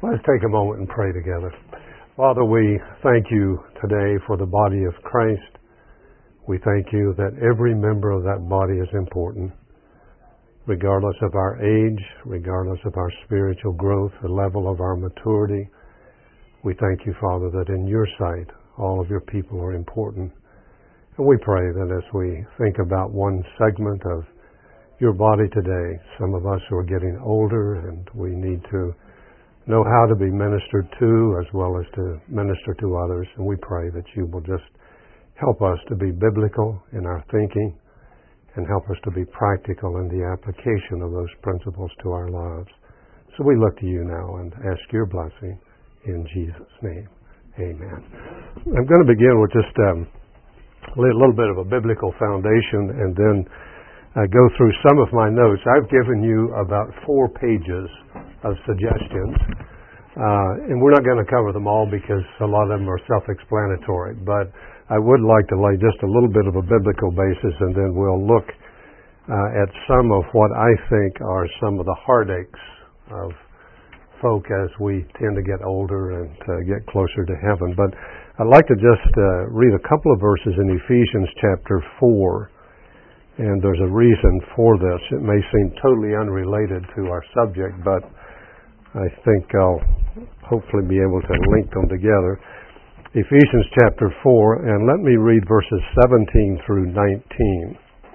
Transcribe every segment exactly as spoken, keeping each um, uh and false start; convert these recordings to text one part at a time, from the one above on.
Let's take a moment and pray together. Father, we thank you today for the body of Christ. We thank you that every member of that body is important, regardless of our age, regardless of our spiritual growth, the level of our maturity. We thank you, Father, that in your sight, all of your people are important. And we pray that as we think about one segment of your body today, some of us who are getting older and we need to know how to be ministered to as well as to minister to others. And we pray that you will just help us to be biblical in our thinking and help us to be practical in the application of those principles to our lives. So we look to you now and ask your blessing in Jesus' name. Amen. I'm going to begin with just um, a little bit of a biblical foundation and then uh, go through some of my notes. I've given you about four pages of suggestions. Uh, and we're not going to cover them all because a lot of them are self-explanatory. But I would like to lay just a little bit of a biblical basis, and then we'll look uh, at some of what I think are some of the heartaches of folk as we tend to get older and uh, get closer to heaven. But I'd like to just uh, read a couple of verses in Ephesians chapter four. And there's a reason for this. It may seem totally unrelated to our subject, but I think I'll hopefully be able to link them together. Ephesians chapter four, and let me read verses seventeen through nineteen.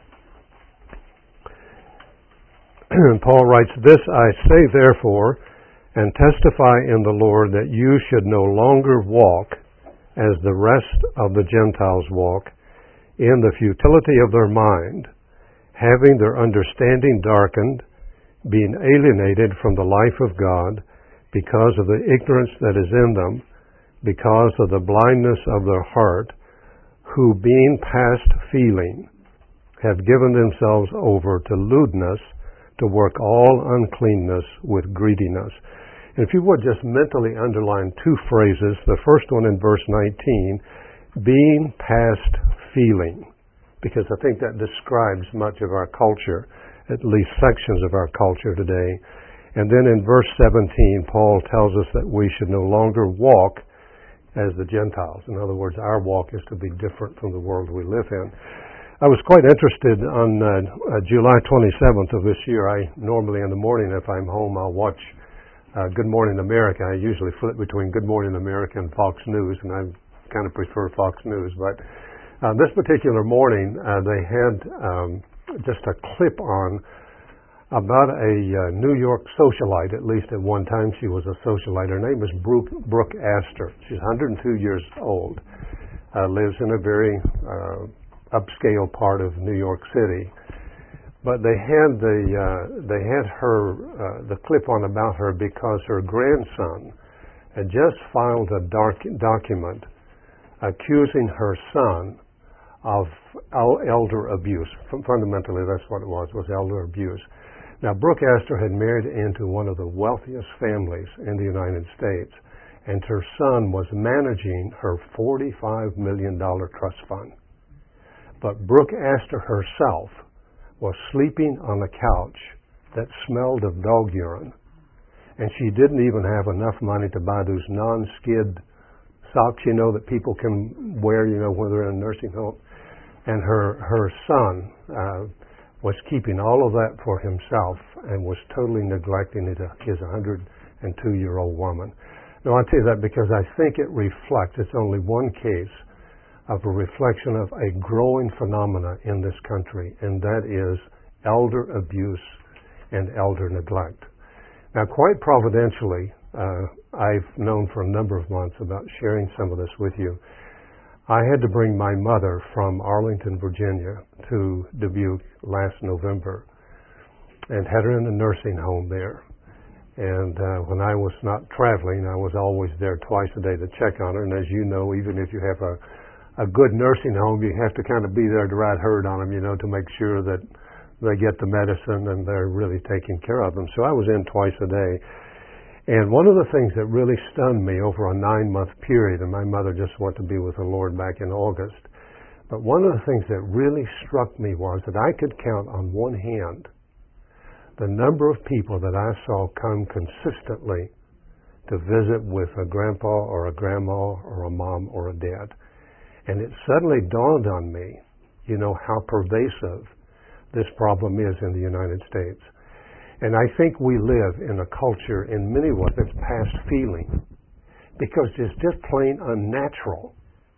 Paul writes, "This I say therefore, and testify in the Lord, that you should no longer walk as the rest of the Gentiles walk, in the futility of their mind, having their understanding darkened, being alienated from the life of God, because of the ignorance that is in them, because of the blindness of their heart, who being past feeling, have given themselves over to lewdness, to work all uncleanness with greediness." And if you would just mentally underline two phrases, the first one in verse nineteen, being past feeling, because I think that describes much of our culture, at least sections of our culture today. And then in verse seventeen, Paul tells us that we should no longer walk as the Gentiles. In other words, our walk is to be different from the world we live in. I was quite interested on uh, uh, July twenty-seventh of this year. I normally in the morning, if I'm home, I'll watch uh, Good Morning America. I usually flip between Good Morning America and Fox News, and I kind of prefer Fox News. But uh, this particular morning, uh, they had um, just a clip on about a uh, New York socialite. At least at one time she was a socialite. Her name is Brooke, Brooke Astor. She's one hundred two years old, uh, lives in a very uh, upscale part of New York City. But they had the uh, they had her uh, the clip on about her because her grandson had just filed a dark document accusing her son of elder abuse. Fundamentally, that's what it was, was elder abuse. Now, Brooke Astor had married into one of the wealthiest families in the United States, and her son was managing her forty-five million dollars trust fund. But Brooke Astor herself was sleeping on a couch that smelled of dog urine, and she didn't even have enough money to buy those non-skid socks, you know, that people can wear, you know, when they're in a nursing home. And her, her son uh, was keeping all of that for himself and was totally neglecting his, his one hundred two-year-old woman. Now, I tell you that because I think it reflects, it's only one case of a reflection of a growing phenomena in this country, and that is elder abuse and elder neglect. Now, quite providentially, uh, I've known for a number of months about sharing some of this with you. I had to bring my mother from Arlington, Virginia to Dubuque last November and had her in a nursing home there. And uh, when I was not traveling, I was always there twice a day to check on her. And as you know, even if you have a a good nursing home, you have to kind of be there to ride herd on them, you know, to make sure that they get the medicine and they're really taking care of them. So I was in twice a day. And one of the things that really stunned me over a nine-month period, and my mother just went to be with the Lord back in August, but one of the things that really struck me was that I could count on one hand the number of people that I saw come consistently to visit with a grandpa or a grandma or a mom or a dad. And it suddenly dawned on me, you know, how pervasive this problem is in the United States. And I think we live in a culture in many ways that's past feeling, because it's just plain unnatural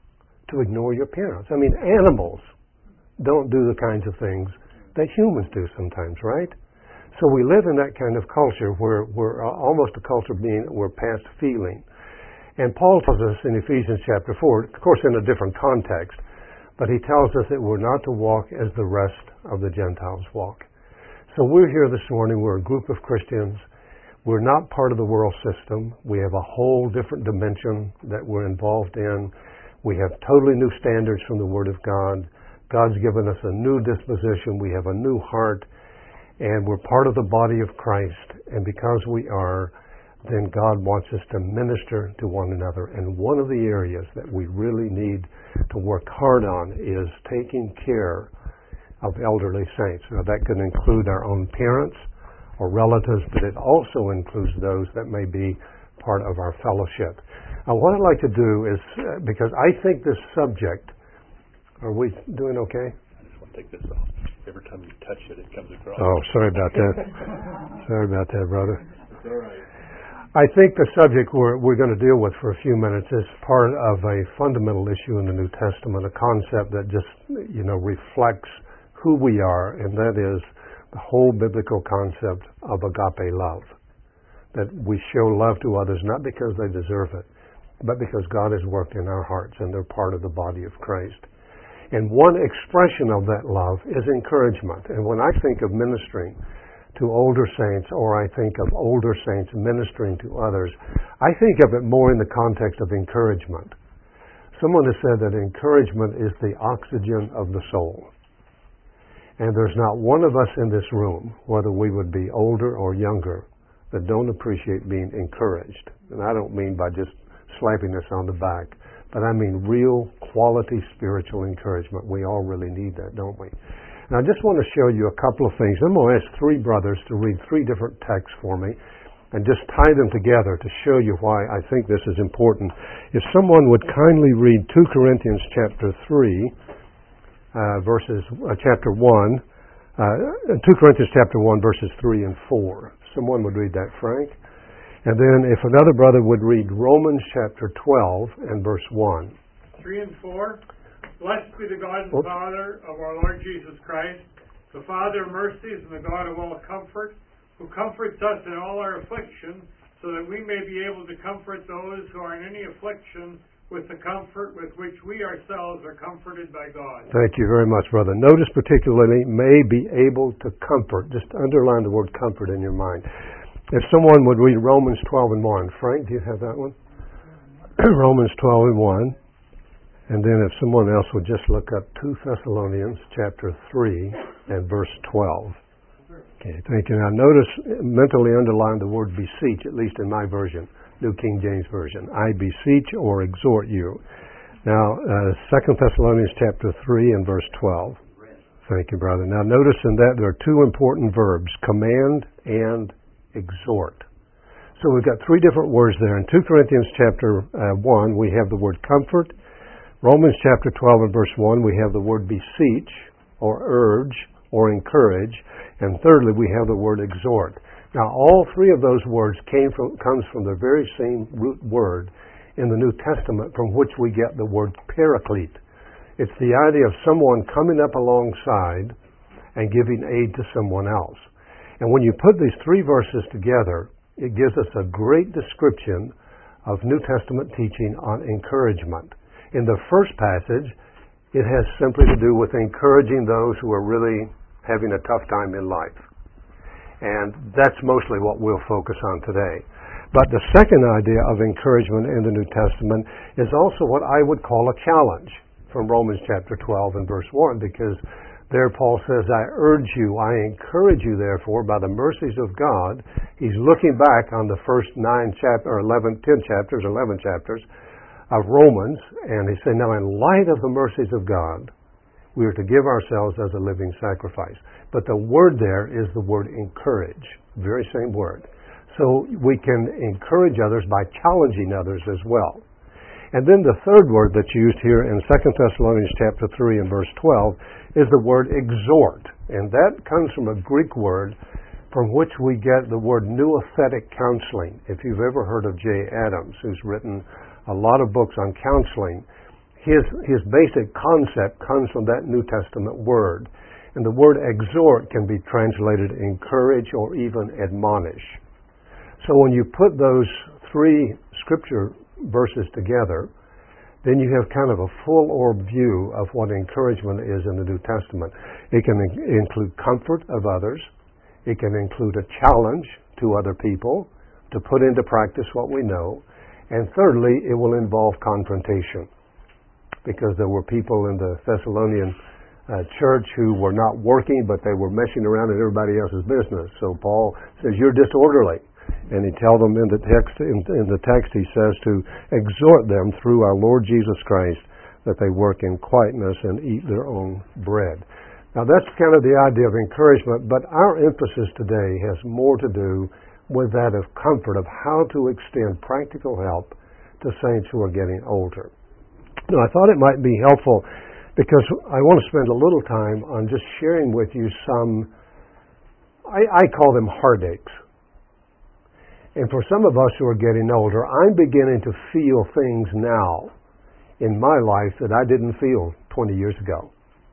to ignore your parents. I mean, animals don't do the kinds of things that humans do sometimes, right? So we live in that kind of culture where we're almost a culture being, we're past feeling. And Paul tells us in Ephesians chapter four, of course in a different context, but he tells us that we're not to walk as the rest of the Gentiles walk. So we're here this morning, we're a group of Christians. We're not part of the world system. We have a whole different dimension that we're involved in. We have totally new standards from the Word of God. God's given us a new disposition. We have a new heart. And we're part of the body of Christ. And because we are, then God wants us to minister to one another. And one of the areas that we really need to work hard on is taking care of elderly saints. Now, that can include our own parents or relatives, but it also includes those that may be part of our fellowship. Now, what I'd like to do is, uh, because I think this subject, are we doing okay? I just want to take this off. Every time you touch it, it comes across. Oh, sorry about that. Sorry about that, brother. It's all right. I think the subject we're, we're going to deal with for a few minutes is part of a fundamental issue in the New Testament, a concept that just, you know, reflects who we are, and that is the whole biblical concept of agape love. That we show love to others not because they deserve it, but because God has worked in our hearts and they're part of the body of Christ. And one expression of that love is encouragement. And when I think of ministering to older saints, or I think of older saints ministering to others, I think of it more in the context of encouragement. Someone has said that encouragement is the oxygen of the soul. And there's not one of us in this room, whether we would be older or younger, that don't appreciate being encouraged. And I don't mean by just slapping us on the back, but I mean real quality spiritual encouragement. We all really need that, don't we? And I just want to show you a couple of things. I'm going to ask three brothers to read three different texts for me and just tie them together to show you why I think this is important. If someone would kindly read two Corinthians chapter three, Uh, verses, uh, chapter one, uh, two Corinthians chapter one, verses three and four. Someone would read that, Frank. And then if another brother would read Romans chapter twelve and verse one. three and four. Blessed be the God and Oops. Father of our Lord Jesus Christ, the Father of mercies and the God of all comfort, who comforts us in all our affliction, so that we may be able to comfort those who are in any affliction with the comfort with which we ourselves are comforted by God. Thank you very much, brother. Notice particularly, may be able to comfort. Just underline the word comfort in your mind. If someone would read Romans twelve and one. Frank, do you have that one? Romans twelve and one. And then if someone else would just look up two Thessalonians chapter three and verse twelve. Okay, thank you. Now notice, mentally underline the word beseech, at least in my version. New King James Version. I beseech or exhort you. Now, uh, Second Thessalonians chapter three and verse twelve. Thank you, brother. Now, notice in that there are two important verbs, command and exhort. So we've got three different words there. In two Corinthians chapter uh, one, we have the word comfort. Romans chapter twelve and verse one, we have the word beseech or urge or encourage. And thirdly, we have the word exhort. Now, all three of those words came from, comes from the very same root word in the New Testament from which we get the word paraclete. It's the idea of someone coming up alongside and giving aid to someone else. And when you put these three verses together, it gives us a great description of New Testament teaching on encouragement. In the first passage, it has simply to do with encouraging those who are really having a tough time in life. And that's mostly what we'll focus on today. But the second idea of encouragement in the New Testament is also what I would call a challenge from Romans chapter twelve and verse one, because there Paul says, I urge you, I encourage you therefore by the mercies of God. He's looking back on the first nine chapters, or eleven, ten chapters, eleven chapters of Romans, and he's saying, now in light of the mercies of God, we are to give ourselves as a living sacrifice. But the word there is the word encourage, very same word. So we can encourage others by challenging others as well. And then the third word that's used here in Second Thessalonians chapter three and verse twelve is the word exhort. And that comes from a Greek word from which we get the word nouthetic counseling. If you've ever heard of Jay Adams, who's written a lot of books on counseling, his, his basic concept comes from that New Testament word. And the word exhort can be translated encourage or even admonish. So when you put those three scripture verses together, then you have kind of a full orb view of what encouragement is in the New Testament. It can in- include comfort of others. It can include a challenge to other people to put into practice what we know. And thirdly, it will involve confrontation, because there were people in the Thessalonian uh, church who were not working, but they were messing around in everybody else's business. So Paul says, you're disorderly. And he tells them in the text, in, in the text he says to exhort them through our Lord Jesus Christ that they work in quietness and eat their own bread. Now that's kind of the idea of encouragement, but our emphasis today has more to do with that of comfort, of how to extend practical help to saints who are getting older. Now I thought it might be helpful because I want to spend a little time on just sharing with you some, I, I call them heartaches. And for some of us who are getting older, I'm beginning to feel things now in my life that I didn't feel twenty years ago.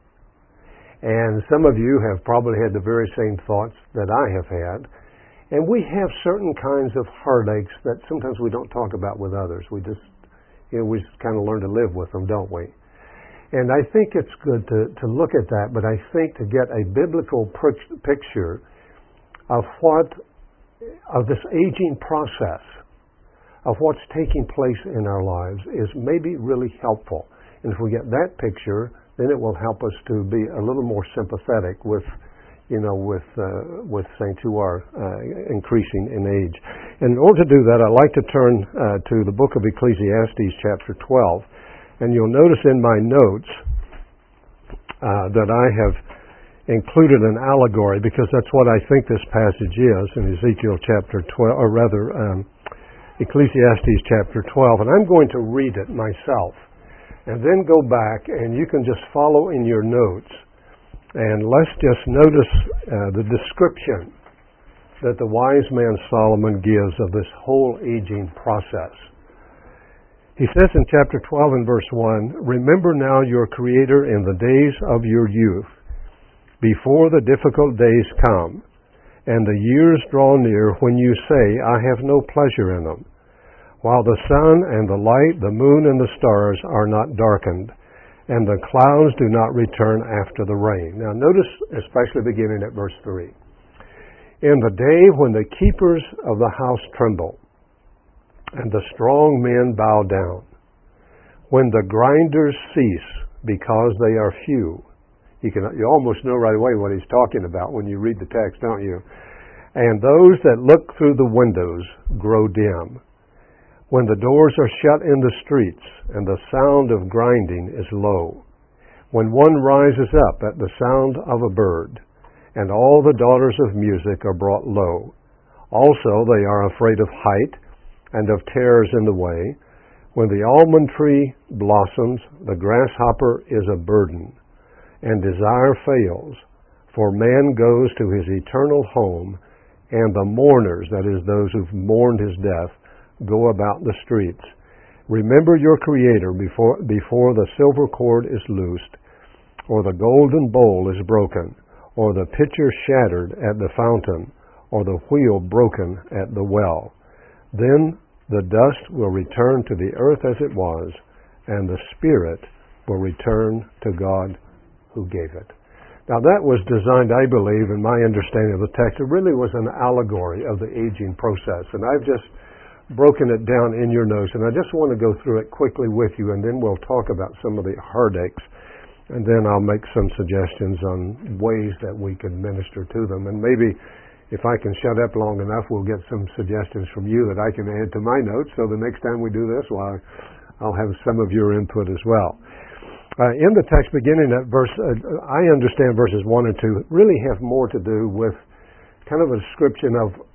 And some of you have probably had the very same thoughts that I have had. And we have certain kinds of heartaches that sometimes we don't talk about with others. We just, you know, we just kind of learn to live with them, don't we? And I think it's good to, to look at that, but I think to get a biblical picture of what of this aging process, of what's taking place in our lives, is maybe really helpful. And if we get that picture, then it will help us to be a little more sympathetic with, you know, with uh, with saints who are uh, increasing in age. And in order to do that, I'd like to turn uh, to the book of Ecclesiastes, chapter twelve. And you'll notice in my notes uh, that I have included an allegory, because that's what I think this passage is in Ezekiel chapter twelve, or rather um, Ecclesiastes chapter twelve. And I'm going to read it myself and then go back, and you can just follow in your notes, and let's just notice uh, the description that the wise man Solomon gives of this whole aging process. He says in chapter twelve and verse one, "Remember now your Creator in the days of your youth, before the difficult days come, and the years draw near when you say, I have no pleasure in them, while the sun and the light, the moon and the stars are not darkened, and the clouds do not return after the rain." Now notice, especially beginning at verse three, "In the day when the keepers of the house tremble, and the strong men bow down, when the grinders cease because they are few." You can you almost know right away what he's talking about when you read the text, don't you? "And those that look through the windows grow dim, when the doors are shut in the streets, and the sound of grinding is low, when one rises up at the sound of a bird, and all the daughters of music are brought low. Also they are afraid of height, and of terrors in the way. When the almond tree blossoms, the grasshopper is a burden, and desire fails, for man goes to his eternal home, and the mourners," that is, those who've mourned his death, "go about the streets. Remember your Creator before, before the silver cord is loosed, or the golden bowl is broken, or the pitcher shattered at the fountain, or the wheel broken at the well. Then the dust will return to the earth as it was, and the spirit will return to God who gave it." Now that was designed, I believe, in my understanding of the text, it really was an allegory of the aging process. And I've just broken it down in your notes, and I just want to go through it quickly with you, and then we'll talk about some of the heartaches, and then I'll make some suggestions on ways that we can minister to them. And maybe if I can shut up long enough, we'll get some suggestions from you that I can add to my notes, so the next time we do this, well, I'll have some of your input as well. Uh, in the text, beginning at verse, uh, I understand verses one and two really have more to do with kind of a description of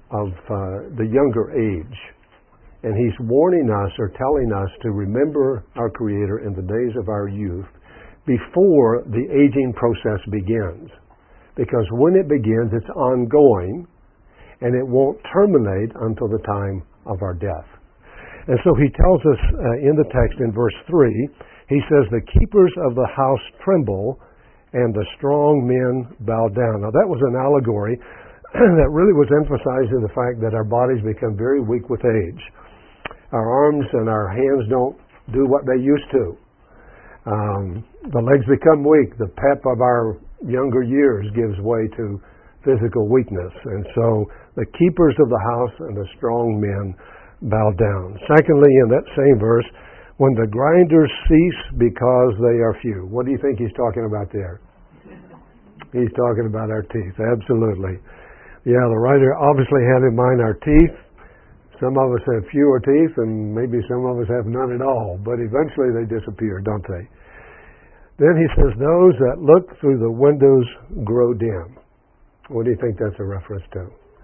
of uh, the younger age. And he's warning us or telling us to remember our Creator in the days of our youth before the aging process begins. Because when it begins, it's ongoing, and it won't terminate until the time of our death. And so he tells us uh, in the text in verse three, he says, the keepers of the house tremble, and the strong men bow down. Now that was an allegory that really was emphasizing the fact that our bodies become very weak with age. Our arms and our hands don't do what they used to. Um, the legs become weak. The pep of our younger years gives way to physical weakness. And so the keepers of the house and the strong men bow down. Secondly, in that same verse, when the grinders cease because they are few. What do you think he's talking about there? He's talking about our teeth, absolutely. Yeah, the writer obviously had in mind our teeth. Some of us have fewer teeth, and maybe some of us have none at all, but eventually they disappear, don't they? Then he says, those that look through the windows grow dim. What do you think that's a reference to?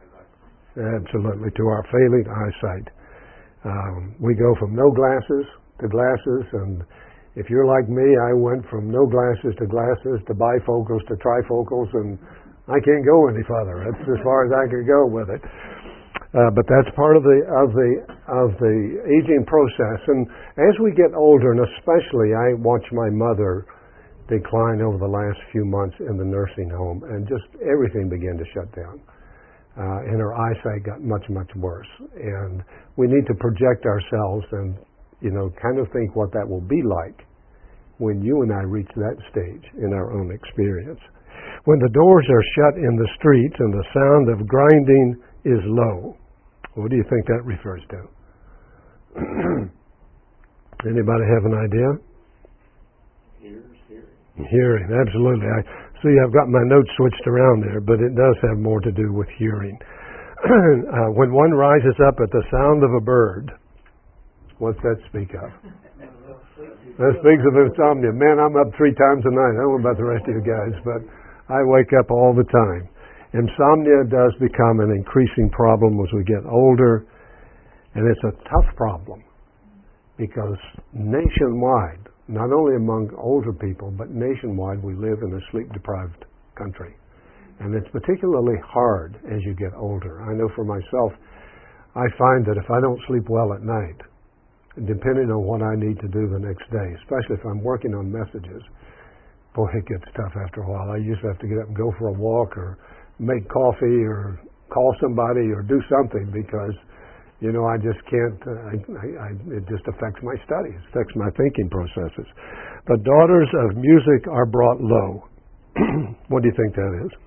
Absolutely, to our failing eyesight. Um, we go from no glasses to glasses, and if you're like me, I went from no glasses to glasses to bifocals to trifocals, and I can't go any further. That's as far as I could go with it. Uh, but that's part of the of the of the aging process. And as we get older, and especially I watch my mother decline over the last few months in the nursing home, and just everything began to shut down. Uh, and her eyesight got much, much worse. And we need to project ourselves and, you know, kind of think what that will be like when you and I reach that stage in our own experience. When the doors are shut in the streets and the sound of grinding is low. What do you think that refers to? Anybody have an idea? Ears, hearing. Hearing, absolutely. I see I've got my notes switched around there, but it does have more to do with hearing. uh, when one rises up at the sound of a bird, what's that speak of? That speaks of insomnia. Man, I'm up three times a night. I don't know about the rest of you guys, but I wake up all the time. Insomnia does become an increasing problem as we get older, and it's a tough problem because nationwide, not only among older people, but nationwide, we live in a sleep-deprived country. And it's particularly hard as you get older. I know for myself, I find that if I don't sleep well at night, depending on what I need to do the next day, especially if I'm working on messages, boy, it gets tough after a while. I usually have to get up and go for a walk or make coffee or call somebody or do something because, you know, I just can't, uh, I, I, it just affects my studies, affects my thinking processes. The daughters of music are brought low. What do you think that is?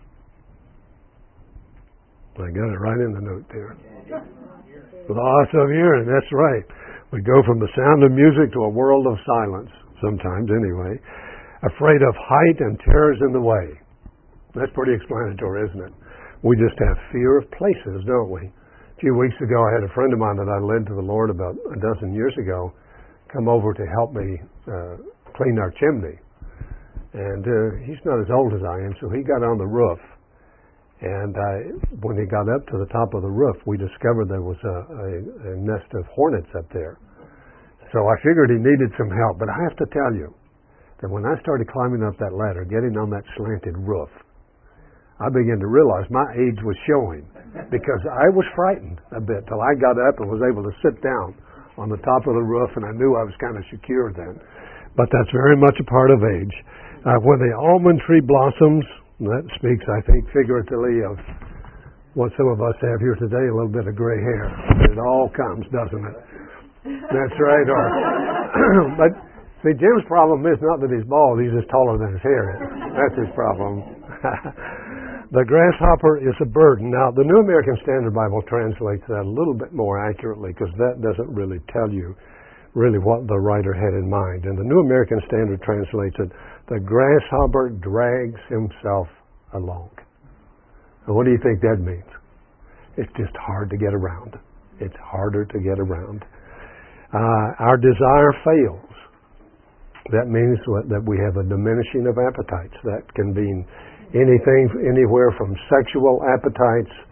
I got it right in the note there. Loss of hearing, that's right. We go from the sound of music to a world of silence, sometimes anyway. Afraid of height and terrors in the way. That's pretty explanatory, isn't it? We just have fear of places, don't we? A few weeks ago, I had a friend of mine that I led to the Lord about a dozen years ago come over to help me uh, clean our chimney. And uh, he's not as old as I am, so he got on the roof. And I, when he got up to the top of the roof, we discovered there was a, a, a nest of hornets up there. So I figured he needed some help. But I have to tell you that when I started climbing up that ladder, getting on that slanted roof, I began to realize my age was showing because I was frightened a bit till I got up and was able to sit down on the top of the roof, and I knew I was kind of secure then. But that's very much a part of age. Uh, when the almond tree blossoms, that speaks, I think, figuratively of what some of us have here today, a little bit of gray hair. It all comes, doesn't it? That's right. Or, but see, Jim's problem is not that he's bald, he's just taller than his hair is. That's his problem. The grasshopper is a burden. Now, the New American Standard Bible translates that a little bit more accurately because that doesn't really tell you really what the writer had in mind. And the New American Standard translates it, the grasshopper drags himself along. And what do you think that means? It's just hard to get around. It's harder to get around. Uh, our desire fails. That means that we have a diminishing of appetites. That can mean anything, anywhere from sexual appetites to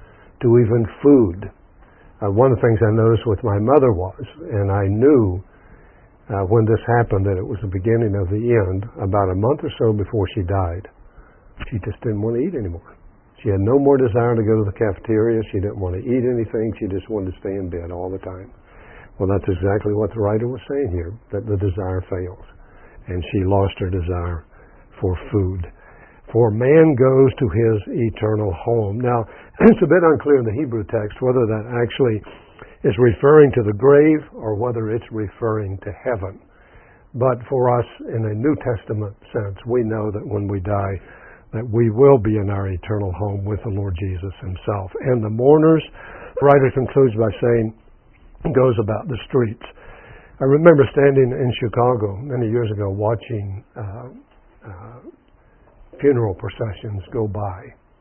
to even food. Uh, one of the things I noticed with my mother was, and I knew uh, when this happened that it was the beginning of the end, about a month or so before she died, she just didn't want to eat anymore. She had no more desire to go to the cafeteria. She didn't want to eat anything. She just wanted to stay in bed all the time. Well, that's exactly what the writer was saying here, that the desire fails. And she lost her desire for food. For man goes to his eternal home. Now, it's a bit unclear in the Hebrew text whether that actually is referring to the grave or whether it's referring to heaven. But for us, in a New Testament sense, we know that when we die, that we will be in our eternal home with the Lord Jesus himself. And the mourners, the writer concludes by saying, goes about the streets. I remember standing in Chicago many years ago watching uh, uh, funeral processions go by.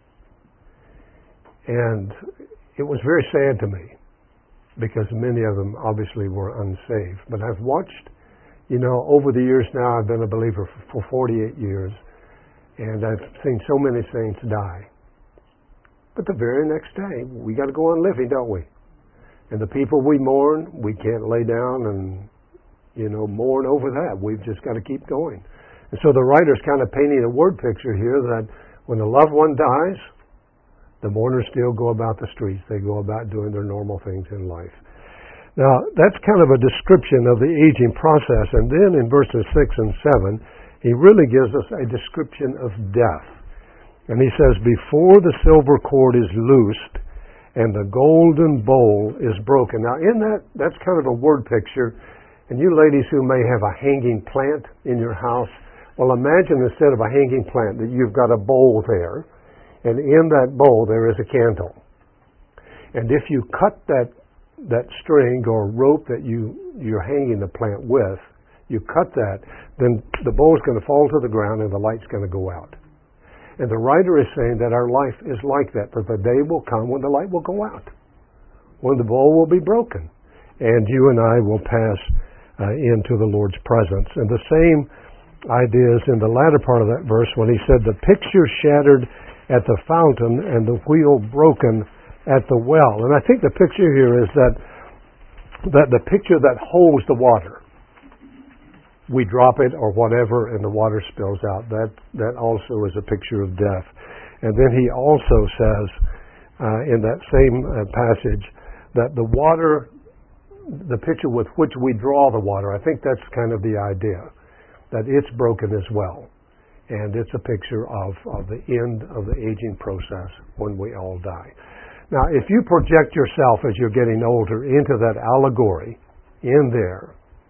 And it was very sad to me because many of them obviously were unsaved. But I've watched, you know, over the years now, I've been a believer for forty-eight years. And I've seen so many saints die. But the very next day, we got to go on living, don't we? And the people we mourn, we can't lay down and, you know, mourn over that. We've just got to keep going. And so the writer's kind of painting a word picture here that when a loved one dies, the mourners still go about the streets. They go about doing their normal things in life. Now, that's kind of a description of the aging process. And then in verses six and seven, he really gives us a description of death. And he says, before the silver cord is loosed and the golden bowl is broken. Now, in that, that's kind of a word picture. And you ladies who may have a hanging plant in your house, well, imagine instead of a hanging plant that you've got a bowl there. And in that bowl there is a candle. And if you cut that that string or rope that you, you're hanging the plant with, you cut that, then the bowl is going to fall to the ground and the light's going to go out. And the writer is saying that our life is like that, that the day will come when the light will go out, when the bowl will be broken, and you and I will pass uh, into the Lord's presence. And the same idea is in the latter part of that verse when he said, the picture shattered at the fountain and the wheel broken at the well. And I think the picture here is that, that the picture that holds the water, we drop it or whatever and the water spills out. That that also is a picture of death. And then he also says uh, in that same uh, passage that the water, the picture with which we draw the water, I think that's kind of the idea, that it's broken as well. And it's a picture of, of the end of the aging process when we all die. Now, if you project yourself as you're getting older into that allegory in there,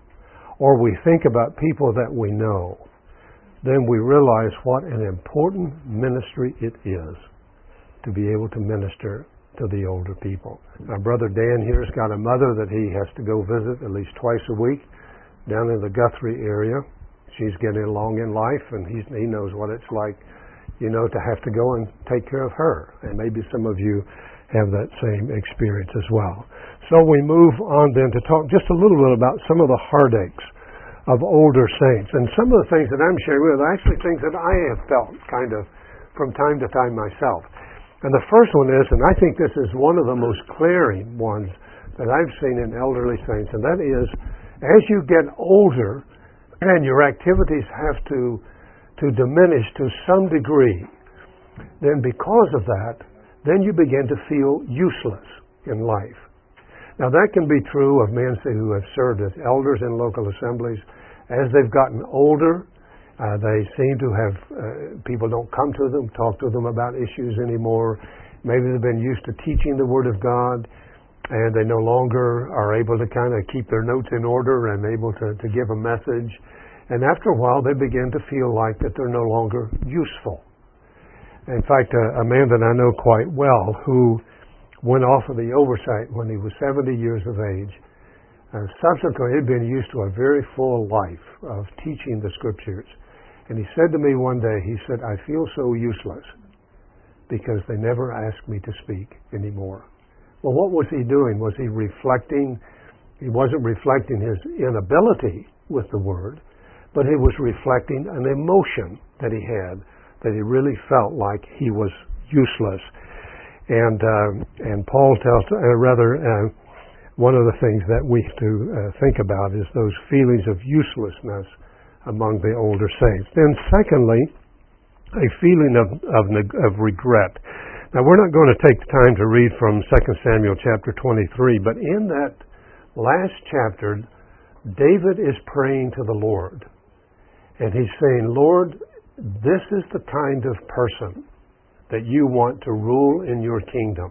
or we think about people that we know, then we realize what an important ministry it is to be able to minister to the older people. Our brother Dan here has got a mother that he has to go visit at least twice a week down in the Guthrie area. She's getting along in life, and he's, he knows what it's like, you know, to have to go and take care of her. And maybe some of you have that same experience as well. So we move on then to talk just a little bit about some of the heartaches of older saints. And some of the things that I'm sharing with are actually things that I have felt kind of from time to time myself. And the first one is, and I think this is one of the most glaring ones that I've seen in elderly saints, and that is, as you get older and your activities have to, to diminish to some degree, then because of that, then you begin to feel useless in life. Now that can be true of men who have served as elders in local assemblies. As they've gotten older, uh, they seem to have, uh, people don't come to them, talk to them about issues anymore. Maybe they've been used to teaching the Word of God, and they no longer are able to kind of keep their notes in order and able to, to give a message. And after a while, they begin to feel like that they're no longer useful. In fact, a, a man that I know quite well who went off of the oversight when he was seventy years of age, uh, subsequently had been used to a very full life of teaching the Scriptures. And he said to me one day, he said, I feel so useless because they never asked me to speak anymore. Well, what was he doing? Was he reflecting? He wasn't reflecting his inability with the Word, but he was reflecting an emotion that he had, that he really felt like he was useless. And uh, and Paul tells, uh, rather, uh, one of the things that we have to uh, think about is those feelings of uselessness among the older saints. Then secondly, a feeling of, of, of regret. Now we're not going to take the time to read from Second Samuel chapter twenty-three, but in that last chapter, David is praying to the Lord. And he's saying, Lord, this is the kind of person that you want to rule in your kingdom.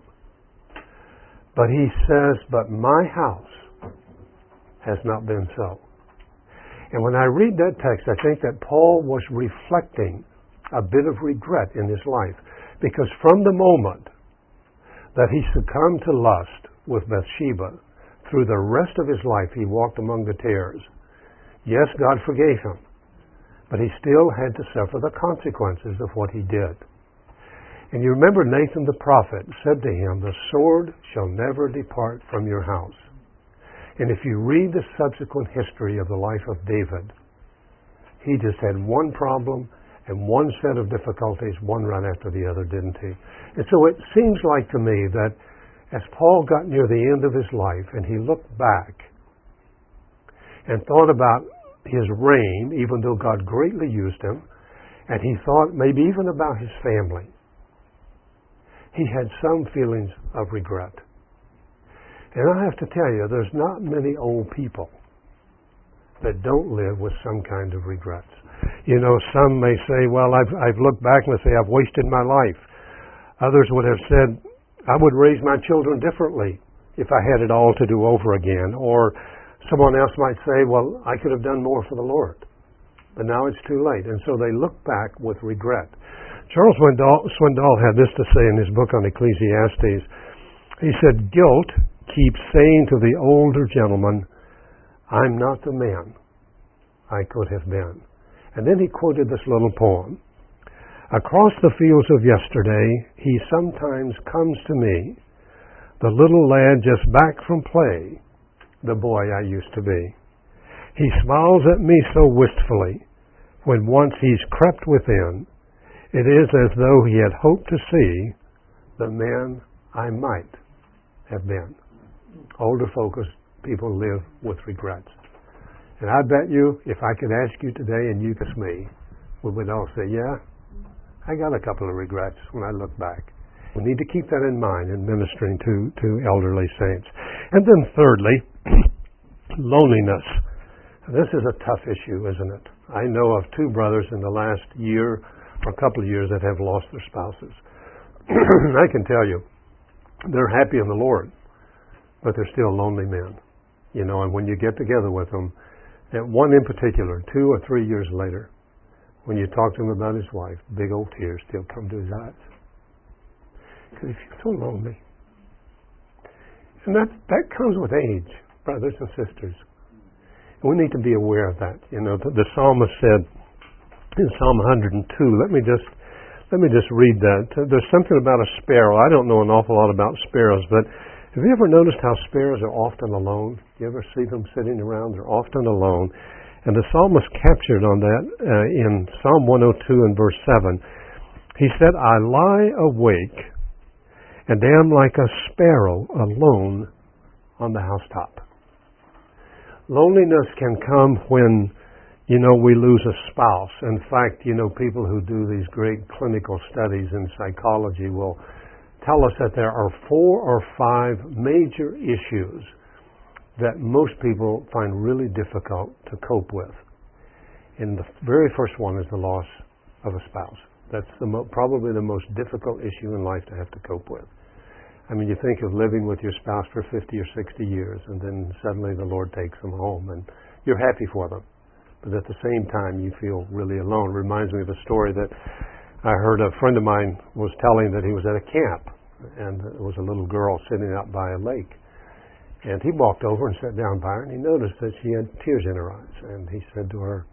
But he says, but my house has not been so. And when I read that text, I think that Paul was reflecting a bit of regret in his life. Because from the moment that he succumbed to lust with Bathsheba, through the rest of his life he walked among the tares. Yes, God forgave him, but he still had to suffer the consequences of what he did. And you remember Nathan the prophet said to him, the sword shall never depart from your house. And if you read the subsequent history of the life of David, he just had one problem and one set of difficulties, one right after the other, didn't he? And so it seems like to me that as Paul got near the end of his life and he looked back and thought about his reign, even though God greatly used him, and he thought maybe even about his family, he had some feelings of regret. And I have to tell you, there's not many old people that don't live with some kind of regrets. You know, some may say, well, I've, I've looked back and they say, I've wasted my life. Others would have said, I would raise my children differently if I had it all to do over again. Or someone else might say, well, I could have done more for the Lord. But now it's too late. And so they look back with regret. Charles Swindoll, Swindoll had this to say in his book on Ecclesiastes. He said, guilt keeps saying to the older gentleman, I'm not the man I could have been. And then he quoted this little poem. Across the fields of yesterday, he sometimes comes to me, the little lad just back from play, the boy I used to be. He smiles at me so wistfully, when once he's crept within, it is as though he had hoped to see the man I might have been. Older focused people live with regrets. And I bet you, if I could ask you today and you ask me, we would all say, yeah, I got a couple of regrets when I look back. We need to keep that in mind in ministering to, to elderly saints. And then thirdly, loneliness. This is a tough issue, isn't it? I know of two brothers in the last year or a couple of years that have lost their spouses. I can tell you, they're happy in the Lord, but they're still lonely men. You know, and when you get together with them, and one in particular, two or three years later, when you talk to him about his wife, big old tears still come to his eyes. Because he feels so lonely. And that, that comes with age, brothers and sisters. And we need to be aware of that. You know, the, the psalmist said in Psalm one hundred two, let me just let me just read that. There's something about a sparrow. I don't know an awful lot about sparrows, but have you ever noticed how sparrows are often alone? You ever see them sitting around? They're often alone. And the psalmist captured on that uh, in Psalm one oh two and verse seven. He said, I lie awake and am like a sparrow alone on the housetop. Loneliness can come when, you know, we lose a spouse. In fact, you know, people who do these great clinical studies in psychology will tell us that there are four or five major issues that most people find really difficult to cope with. And the very first one is the loss of a spouse. That's the mo- probably the most difficult issue in life to have to cope with. I mean, you think of living with your spouse for fifty or sixty years, and then suddenly the Lord takes them home, and you're happy for them. But at the same time, you feel really alone. It reminds me of a story that I heard a friend of mine was telling that he was at a camp, and there was a little girl sitting out by a lake. And he walked over and sat down by her, and he noticed that she had tears in her eyes. And he said to her,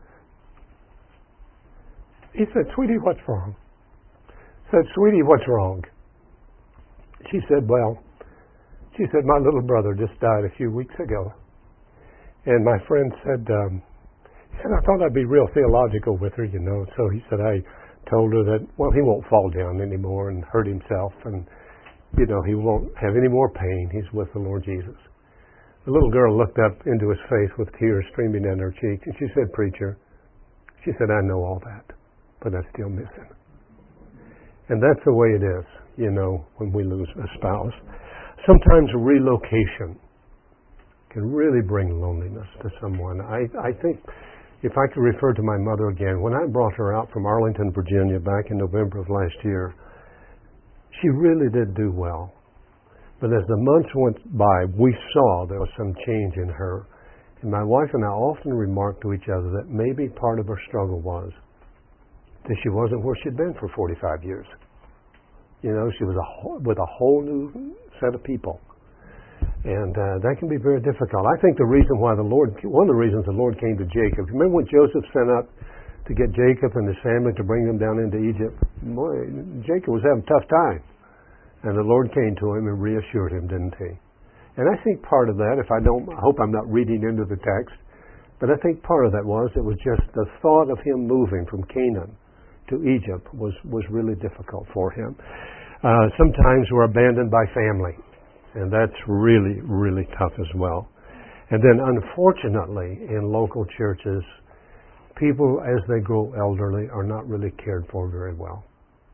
he said, sweetie, what's wrong? He said, sweetie, what's wrong? She said, well, she said, my little brother just died a few weeks ago. And my friend said, um, he said, I thought I'd be real theological with her, you know. So he said, I told her that, well, he won't fall down anymore and hurt himself. And You know, he won't have any more pain. He's with the Lord Jesus. The little girl looked up into his face with tears streaming down her cheeks, and she said, "Preacher," she said, "I know all that, but I still miss him." And that's the way it is, you know, when we lose a spouse. Sometimes relocation can really bring loneliness to someone. I, I think, if I could refer to my mother again, when I brought her out from Arlington, Virginia back in November of last year, she really did do well. But as the months went by, we saw there was some change in her. And my wife and I often remarked to each other that maybe part of her struggle was that she wasn't where she'd been for forty-five years. You know, she was a whole, with a whole new set of people. And uh, that can be very difficult. I think the reason why the Lord, one of the reasons the Lord came to Jacob, remember when Joseph sent up to get Jacob and his family to bring them down into Egypt? Boy, Jacob was having a tough time. And the Lord came to him and reassured him, didn't he? And I think part of that, if I don't, I hope I'm not reading into the text, but I think part of that was, it was just the thought of him moving from Canaan to Egypt was, was really difficult for him. Uh, sometimes we're abandoned by family, and that's really, really tough as well. And then unfortunately, in local churches, people as they grow elderly are not really cared for very well.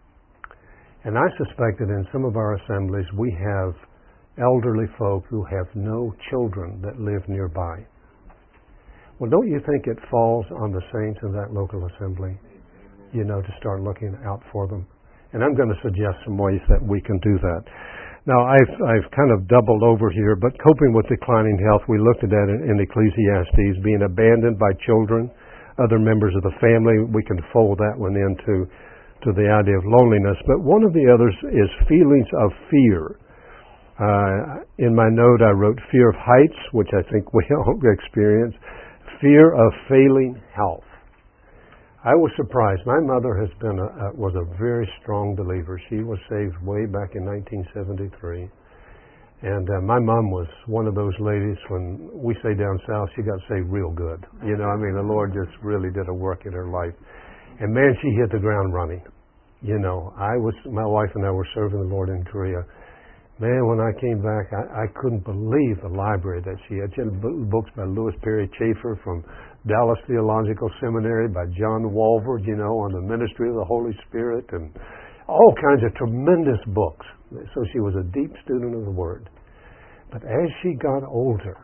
And I suspect that in some of our assemblies we have elderly folk who have no children that live nearby. Well, don't you think it falls on the saints in that local assembly, you know, to start looking out for them? And I'm going to suggest some ways that we can do that. Now, I've, I've kind of doubled over here, but coping with declining health, we looked at that in, in Ecclesiastes, being abandoned by children, other members of the family. We can fold that one into to the idea of loneliness. But one of the others is feelings of fear. Uh, in my note, I wrote fear of heights, which I think we all experience, fear of failing health. I was surprised. My mother has been a, a, was a very strong believer. She was saved way back in nineteen seventy-three. And uh, my mom was one of those ladies, when we say down south, she got saved real good. You know, I mean, the Lord just really did a work in her life. And man, she hit the ground running. You know, I was, my wife and I were serving the Lord in Korea. Man, when I came back, I, I couldn't believe the library that she had. She had books by Louis Perry Chafer from Dallas Theological Seminary, by John Walvoord, you know, on the ministry of the Holy Spirit, and all kinds of tremendous books. So she was a deep student of the Word. But as she got older,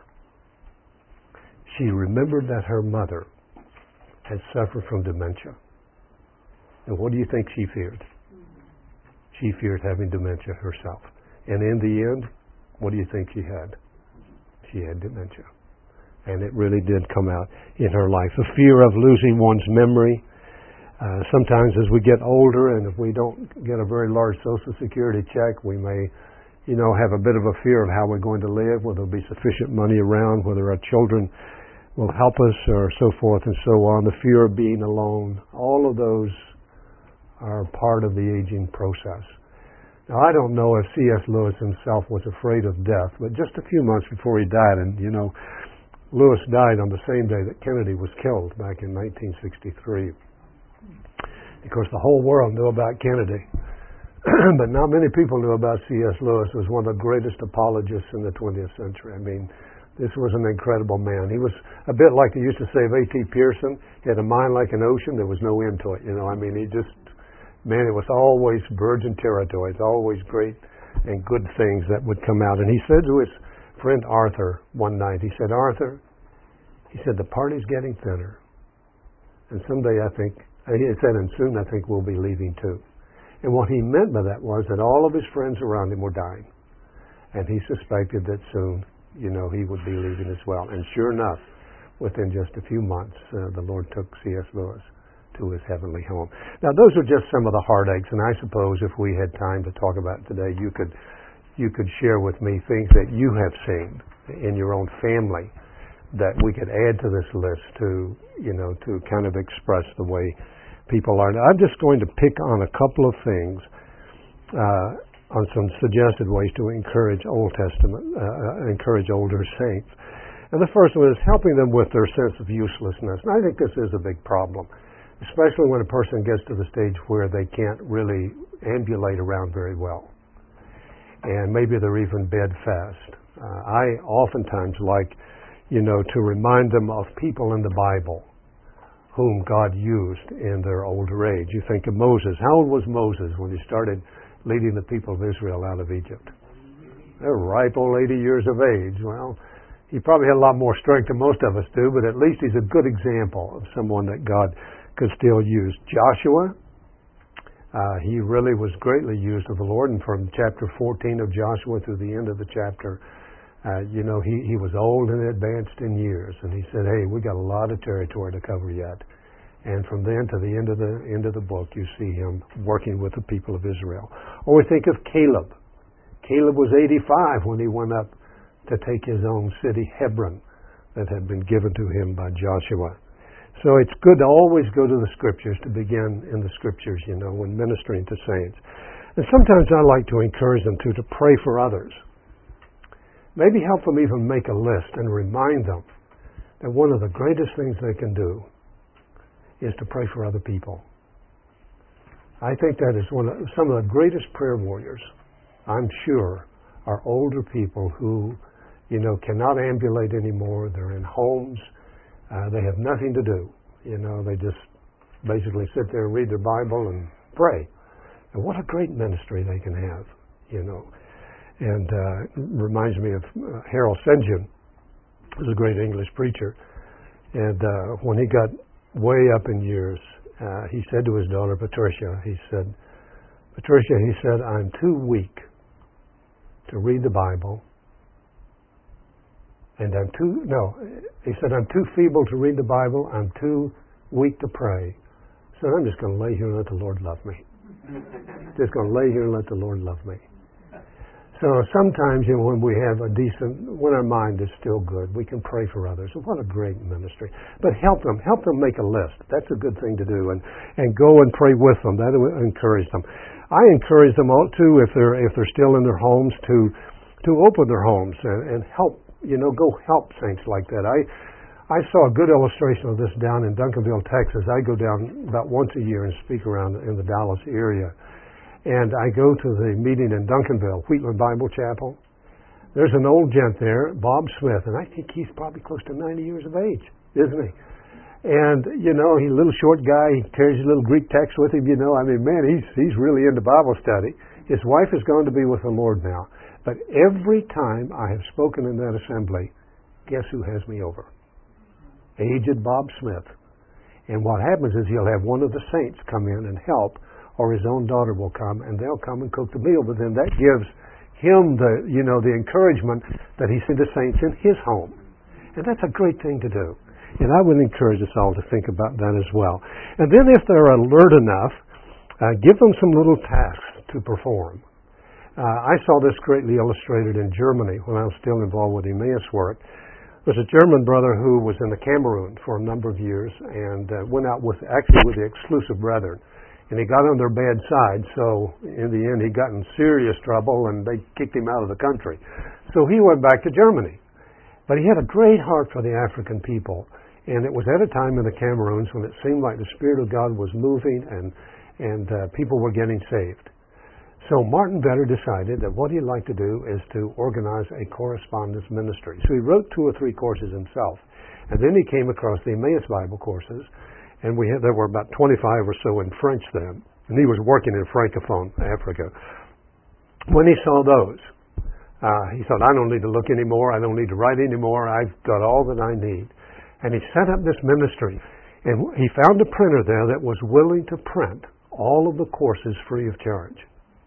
she remembered that her mother had suffered from dementia. And what do you think she feared? She feared having dementia herself. And in the end, what do you think she had? She had dementia. And it really did come out in her life. The fear of losing one's memory. Uh, sometimes as we get older, and if we don't get a very large Social Security check, we may, you know, have a bit of a fear of how we're going to live, whether there'll be sufficient money around, whether our children will help us, or so forth and so on. The fear of being alone. All of those are part of the aging process. Now, I don't know if C S Lewis himself was afraid of death, but just a few months before he died, and you know, Lewis died on the same day that Kennedy was killed back in nineteen sixty-three. Of course, the whole world knew about Kennedy, but not many people knew about C S Lewis, who was one of the greatest apologists in the twentieth century. I mean, this was an incredible man. He was a bit like they used to say of A T Pearson. He had a mind like an ocean. There was no end to it. You know, I mean, he just, man, it was always virgin territory. It's always great and good things that would come out. And he said to his friend Arthur one night, he said, "Arthur," he said, "the party's getting thinner. And someday I think," he said, "and soon I think we'll be leaving too." And what he meant by that was that all of his friends around him were dying. And he suspected that soon, you know, he would be leaving as well. And sure enough, within just a few months, uh, the Lord took C S Lewis to his heavenly home. Now, those are just some of the heartaches, and I suppose if we had time to talk about it today, you could you could share with me things that you have seen in your own family that we could add to this list to, you know, to kind of express the way people are. Now, I'm just going to pick on a couple of things, uh, on some suggested ways to encourage Old Testament, uh, encourage older saints. And the first one is helping them with their sense of uselessness. And I think this is a big problem, especially when a person gets to the stage where they can't really ambulate around very well. and maybe they're even bedfast. Uh, I oftentimes like, you know, to remind them of people in the Bible whom God used in their older age. You think of Moses. How old was Moses when he started leading the people of Israel out of Egypt? They're ripe old eighty years of age. Well, he probably had a lot more strength than most of us do, but at least he's a good example of someone that God could still use. Joshua, uh, he really was greatly used of the Lord, and from chapter fourteen of Joshua through the end of the chapter, Uh, you know, he, he was old and advanced in years, and he said, hey, we got a lot of territory to cover yet. And from then to the end of the end of the book, you see him working with the people of Israel. Or we think of Caleb. Caleb was eighty-five when he went up to take his own city, Hebron, that had been given to him by Joshua. So it's good to always go to the Scriptures, to begin in the Scriptures, you know, when ministering to saints. And sometimes I like to encourage them to, to pray for others. Maybe help them even make a list and remind them that one of the greatest things they can do is to pray for other people. I think that is one of some of the greatest prayer warriors, I'm sure, are older people who, you know, cannot ambulate anymore. They're in homes. Uh, they have nothing to do. You know, they just basically sit there and read their Bible and pray. And what a great ministry they can have, you know. And uh, reminds me of uh, Harold St. John, who's a great English preacher. And uh, when he got way up in years, uh, he said to his daughter Patricia, he said, Patricia, he said, I'm too weak to read the Bible. And I'm too, no, he said, I'm too feeble to read the Bible. I'm too weak to pray. So I'm just going to lay here and let the Lord love me. Just going to lay here and let the Lord love me. So sometimes, you know, when we have a decent, when our mind is still good, we can pray for others. What a great ministry. But help them. Help them make a list. That's a good thing to do. And, and go and pray with them. That will encourage them. I encourage them all, too, if they're, if they're still in their homes, to, to open their homes and, and help, you know, go help saints like that. I, I saw a good illustration of this down in Duncanville, Texas. I go down about once a year and speak around in the Dallas area. And I go to the meeting in Duncanville, Wheatland Bible Chapel. There's an old gent there, Bob Smith, and I think he's probably close to ninety years of age, isn't he? And, you know, he's a little short guy. He carries a little Greek text with him, you know. I mean, man, he's, he's really into Bible study. His wife is going to be with the Lord now. But every time I have spoken in that assembly, guess who has me over? Aged Bob Smith. And what happens is he'll have one of the saints come in and help, or his own daughter will come, and they'll come and cook the meal. But then that gives him the, you know, the encouragement that he sees the saints in his home. And that's a great thing to do. And I would encourage us all to think about that as well. And then if they're alert enough, uh, give them some little tasks to perform. Uh, I saw this greatly illustrated in Germany when I was still involved with Emmaus work. There was a German brother who was in the Cameroon for a number of years and uh, went out with, actually with the Exclusive Brethren. And he got on their bad side, so in the end he got in serious trouble and they kicked him out of the country. So he went back to Germany. But he had a great heart for the African people. And it was at a time in the Cameroons when it seemed like the Spirit of God was moving and, and uh, people were getting saved. So Martin Vetter decided that what he'd like to do is to organize a correspondence ministry. So he wrote two or three courses himself. And then he came across the Emmaus Bible courses. And we had, there were about twenty-five or so in French then. And he was working in Francophone Africa. When he saw those, uh, he thought, I don't need to look anymore. I don't need to write anymore. I've got all that I need. And he set up this ministry. And he found a printer there that was willing to print all of the courses free of charge.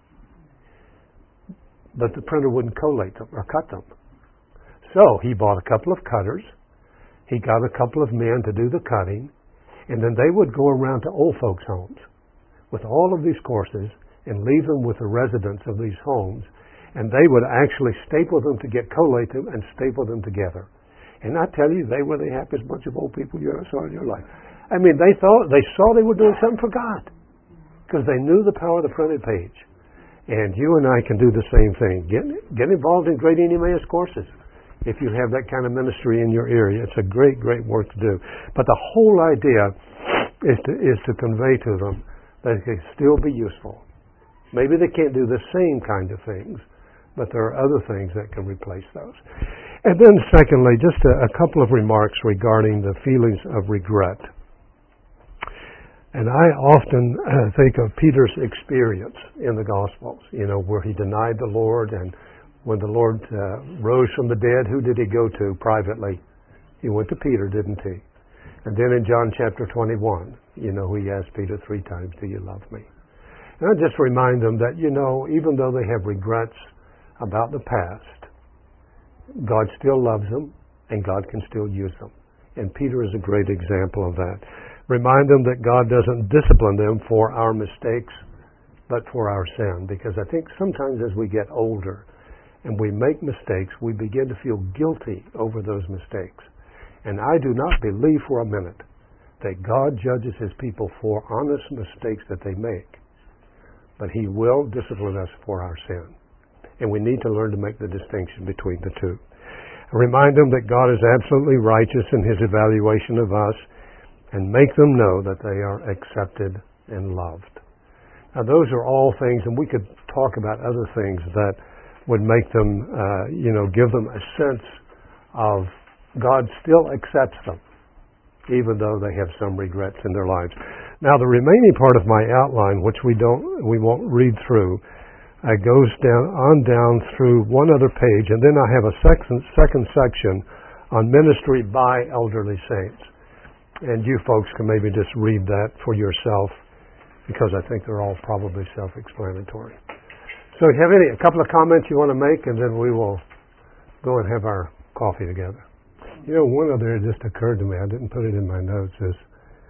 But the printer wouldn't collate them or cut them. So he bought a couple of cutters. He got a couple of men to do the cutting. And then they would go around to old folks' homes with all of these courses and leave them with the residents of these homes. And they would actually staple them to get collated and staple them together. And I tell you, they were the happiest bunch of old people you ever saw in your life. I mean, they thought they saw they were doing something for God because they knew the power of the printed page. And you and I can do the same thing. Get, get involved in grading Emmaus courses. If you have that kind of ministry in your area, it's a great, great work to do. But the whole idea is to is to convey to them that it can still be useful. Maybe they can't do the same kind of things, but there are other things that can replace those. And then secondly, just a, a couple of remarks regarding the feelings of regret. And I often uh, think of Peter's experience in the Gospels, you know, where he denied the Lord, and when the Lord uh, rose from the dead, who did he go to privately? He went to Peter, didn't he? And then in John chapter twenty-one, you know, he asked Peter three times, do you love me? And I just remind them that, you know, even though they have regrets about the past, God still loves them, and God can still use them. And Peter is a great example of that. Remind them that God doesn't discipline them for our mistakes, but for our sin. Because I think sometimes as we get older and we make mistakes, we begin to feel guilty over those mistakes. And I do not believe for a minute that God judges His people for honest mistakes that they make. But He will discipline us for our sin. And we need to learn to make the distinction between the two. Remind them that God is absolutely righteous in His evaluation of us, and make them know that they are accepted and loved. Now those are all things, and we could talk about other things that would make them, uh, you know, give them a sense of God still accepts them, even though they have some regrets in their lives. Now the remaining part of my outline, which we don't, we won't read through, uh, goes down on down through one other page, and then I have a second, second section on ministry by elderly saints. And you folks can maybe just read that for yourself, because I think they're all probably self-explanatory. So if you have any, a couple of comments you want to make, and then we will go and have our coffee together. You know, one other just occurred to me, I didn't put it in my notes, is,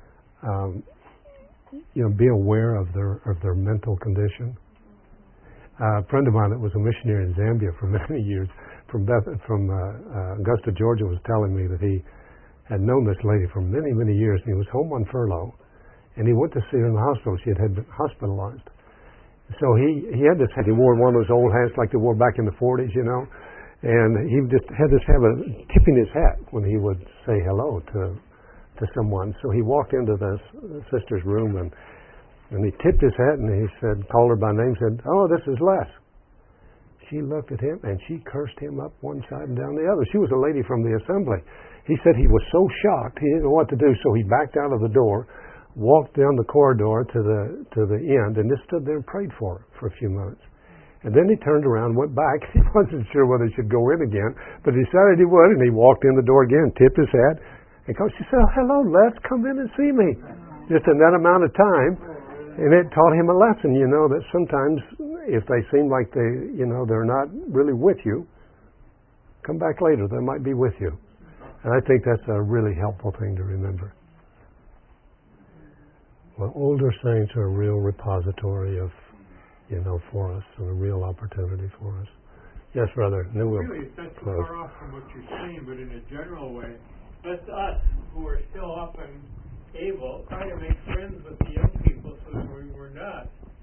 um, you know, be aware of their of their mental condition. Uh, a friend of mine that was a missionary in Zambia for many years, from Beth, from uh, uh, Augusta, Georgia, was telling me that he had known this lady for many, many years, and he was home on furlough, and he went to see her in the hospital. She had, had been hospitalized. So he, he had this, he wore one of those old hats like they wore back in the forties, you know, and he just had this habit of tipping his hat when he would say hello to to someone. So he walked into this sister's room, and, and he tipped his hat, and he said, called her by name, said, oh, this is Les. She looked at him, and she cursed him up one side and down the other. She was a lady from the assembly. He said he was so shocked he didn't know what to do, so he backed out of the door, walked down the corridor to the to the end, and just stood there and prayed for her for a few minutes. And then he turned around, went back. He wasn't sure whether he should go in again, but he decided he would, and he walked in the door again, tipped his hat, and she said, oh, hello, Les, come in and see me. Just in that amount of time, and it taught him a lesson, you know, that sometimes if they seem like they, you know, they're not really with you, come back later, they might be with you. And I think that's a really helpful thing to remember. Well, older saints are a real repository of, you know, for us, and a real opportunity for us. Yes, brother. No, we'll really, that's close. far off from what you're saying, but in a general way, let's us who are still up and able try to make friends with the young people so that we were not.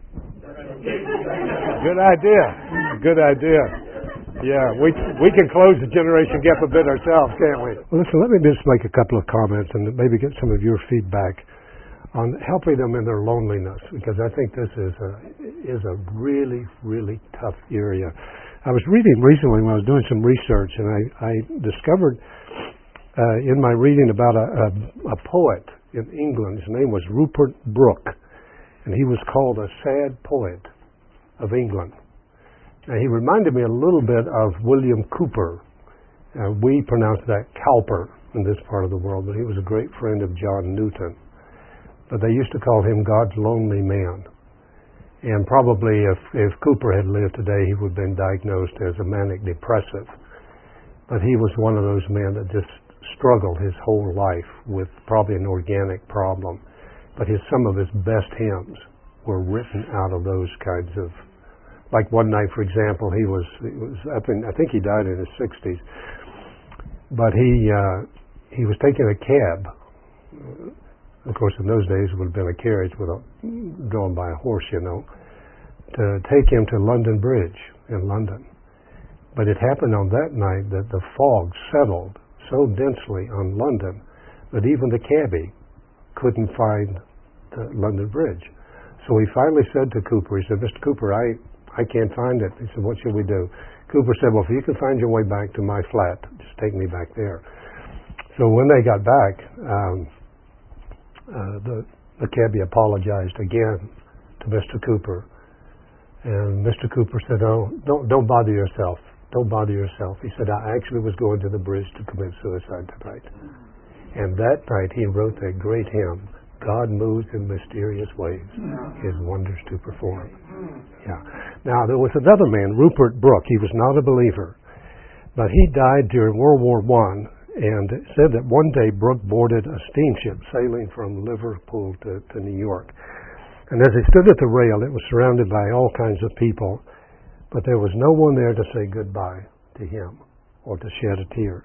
Good idea. Good idea. Yeah, we we can close the generation gap a bit ourselves, can't we? Well, listen, let me just make a couple of comments and maybe get some of your feedback on helping them in their loneliness, because I think this is a is a really, really tough area. I was reading recently when I was doing some research, and I, I discovered uh, in my reading about a, a, a poet in England. His name was Rupert Brooke, and he was called a sad poet of England. Now, he reminded me a little bit of William Cowper. Uh, we pronounce that Cowper in this part of the world, but he was a great friend of John Newton. But they used to call him God's lonely man. And probably if, if Cooper had lived today, he would have been diagnosed as a manic depressive. But he was one of those men that just struggled his whole life with probably an organic problem. But his, some of his best hymns were written out of those kinds of, like one night, for example, he was, he was up in, I think he died in his sixties, but he uh, he was taking a cab. Of course, in those days, it would have been a carriage with a, drawn by a horse, you know, to take him to London Bridge in London. But it happened on that night that the fog settled so densely on London that even the cabbie couldn't find the London Bridge. So he finally said to Cooper, he said, Mister Cooper, I, I can't find it. He said, what should we do? Cooper said, well, if you can find your way back to my flat, just take me back there. So when they got back, um, uh, the, the cabbie apologized again to Mister Cooper. And Mister Cooper said, oh, don't, don't bother yourself. Don't bother yourself. He said, I actually was going to the bridge to commit suicide tonight. And that night he wrote that great hymn, God moves in mysterious ways, His wonders to perform. Yeah. Now, there was another man, Rupert Brooke. He was not a believer, but he died during World War One, and it said that one day Brooke boarded a steamship sailing from Liverpool to, to New York. And as he stood at the rail, it was surrounded by all kinds of people, but there was no one there to say goodbye to him or to shed a tear.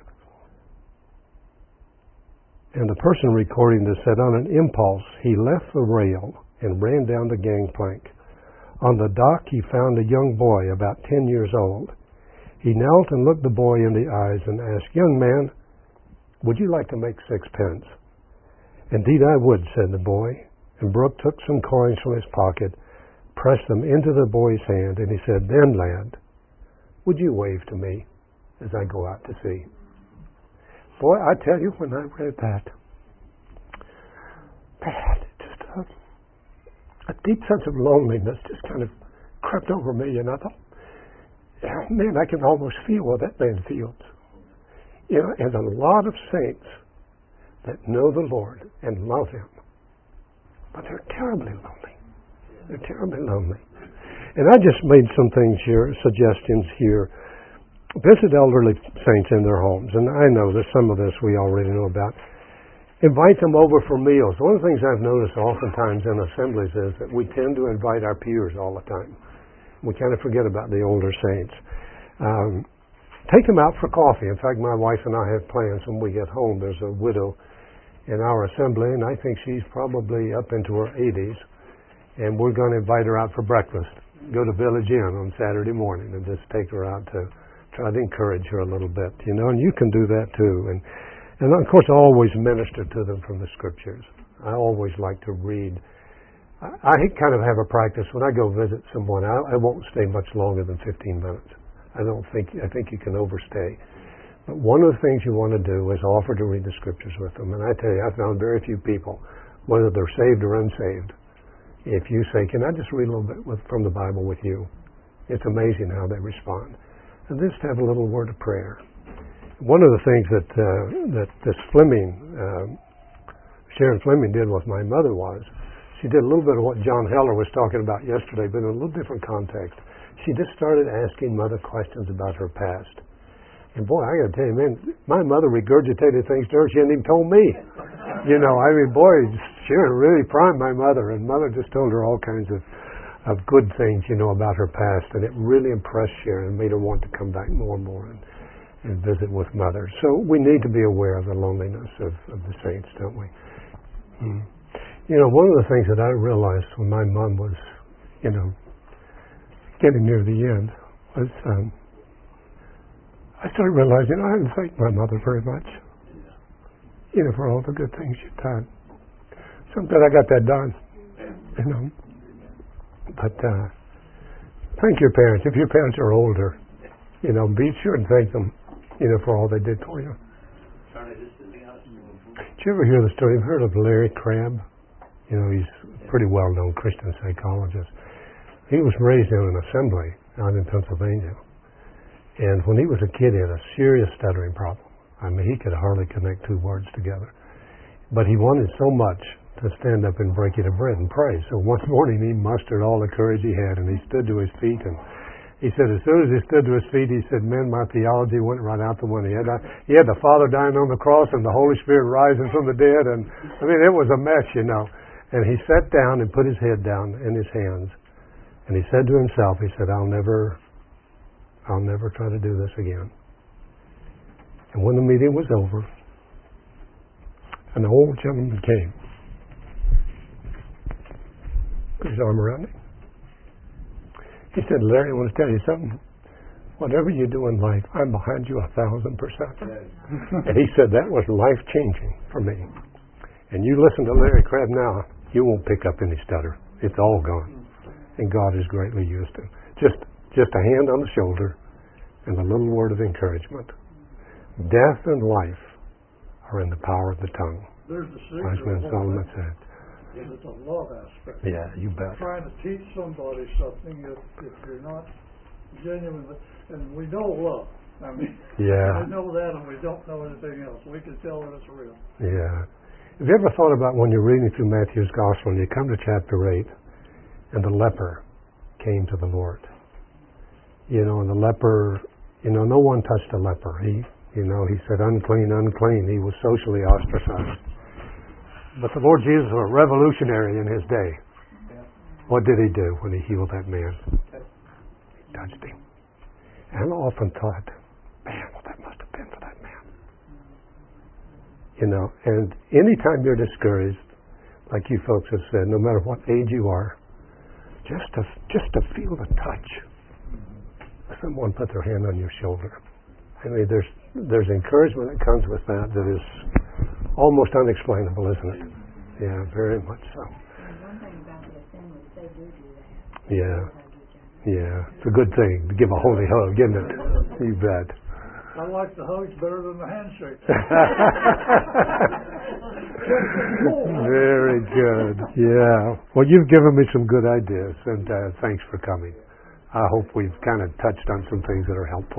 And the person recording this said, on an impulse, he left the rail and ran down the gangplank. On the dock, he found a young boy about ten years old. He knelt and looked the boy in the eyes and asked, young man, would you like to make sixpence? Indeed I would, said the boy. And Brooke took some coins from his pocket, pressed them into the boy's hand, and he said, then, lad, would you wave to me as I go out to sea? Boy, I tell you, when I read that, man, just a, a deep sense of loneliness just kind of crept over me, and I thought, man, I can almost feel what that man feels. You know, and a lot of saints that know the Lord and love Him, but they're terribly lonely. They're terribly lonely. And I just made some things here, suggestions here. Visit elderly saints in their homes, and I know there's some of this we already know about. Invite them over for meals. One of the things I've noticed oftentimes in assemblies is that we tend to invite our peers all the time. We kind of forget about the older saints. Um, take them out for coffee. In fact, my wife and I have plans when we get home. There's a widow in our assembly, and I think she's probably up into her eighties, and we're going to invite her out for breakfast. Go to Village Inn on Saturday morning and just take her out to try to encourage her a little bit, you know, and you can do that too. And and of course, I always minister to them from the Scriptures. I always like to read. I, I kind of have a practice when I go visit someone. I, I won't stay much longer than fifteen minutes. I don't think I think you can overstay. But one of the things you want to do is offer to read the Scriptures with them. And I tell you, I've found very few people, whether they're saved or unsaved, if you say, can I just read a little bit with, from the Bible with you? It's amazing how they respond. And just have a little word of prayer. One of the things that uh, that this Fleming, uh, Sharon Fleming did with my mother was, she did a little bit of what John Heller was talking about yesterday, but in a little different context. She just started asking Mother questions about her past. And boy, I got to tell you, man, my mother regurgitated things to her she hadn't even told me. You know, I mean, boy, Sharon really primed my mother, and Mother just told her all kinds of of good things, you know, about her past, and it really impressed Sharon and made her want to come back more and more and, and visit with Mother. So we need to be aware of the loneliness of, of the saints, don't we? Mm. You know, one of the things that I realized when my mom was, you know, getting near the end was um, I started realizing I hadn't thanked my mother very much, you know, for all the good things she'd done. So I'm glad I got that done, you know. But uh, thank your parents. If your parents are older, you know, be sure and thank them, you know, for all they did for you. Did you ever hear the story? You've heard of Larry Crabb? You know, he's a pretty well-known Christian psychologist. He was raised in an assembly out in Pennsylvania. And when he was a kid, he had a serious stuttering problem. I mean, he could hardly connect two words together. But he wanted so much to stand up and break it of bread and pray. So one morning he mustered all the courage he had, and he stood to his feet, and he said as soon as he stood to his feet, he said, man, my theology went right out the window. He had, he had the Father dying on the cross and the Holy Spirit rising from the dead, and I mean, it was a mess, you know. And he sat down and put his head down in his hands, and he said to himself, he said, I'll never, I'll never try to do this again. And when the meeting was over, an old gentleman came, put his arm around him. He said, Larry, I want to tell you something. Whatever you do in life, I'm behind you a thousand percent. And he said, that was life-changing for me. And you listen to Larry Crabb now, you won't pick up any stutter. It's all gone. And God has greatly used him. Just just a hand on the shoulder, and a little word of encouragement. Death and life are in the power of the tongue. There's the Wise secret. man Solomon said. It's a love aspect. Yeah, you bet. Trying to teach somebody something if, if you're not genuinely, and we know love. I mean, yeah. we know that, and we don't know anything else. We can tell that it's real. Yeah. Have you ever thought about when you're reading through Matthew's Gospel and you come to chapter eight and the leper came to the Lord? You know, and the leper, you know, no one touched the leper. He, you know, he said, unclean, unclean. He was socially ostracized. But the Lord Jesus was a revolutionary in his day. What did he do when he healed that man? He touched him. And I often thought, man, what that must have been for that man. You know, and anytime you're discouraged, like you folks have said, no matter what age you are, just to just to feel the touch of someone put their hand on your shoulder. I mean, there's there's encouragement that comes with that that is almost unexplainable, isn't it? Yeah, very much so. And one thing about the assemblies, they do do that. Yeah, yeah, it's a good thing to give a holy hug, isn't it? You bet. I like the hugs better than the handshake. Very good. Yeah. Well, you've given me some good ideas, and uh, thanks for coming. I hope we've kind of touched on some things that are helpful.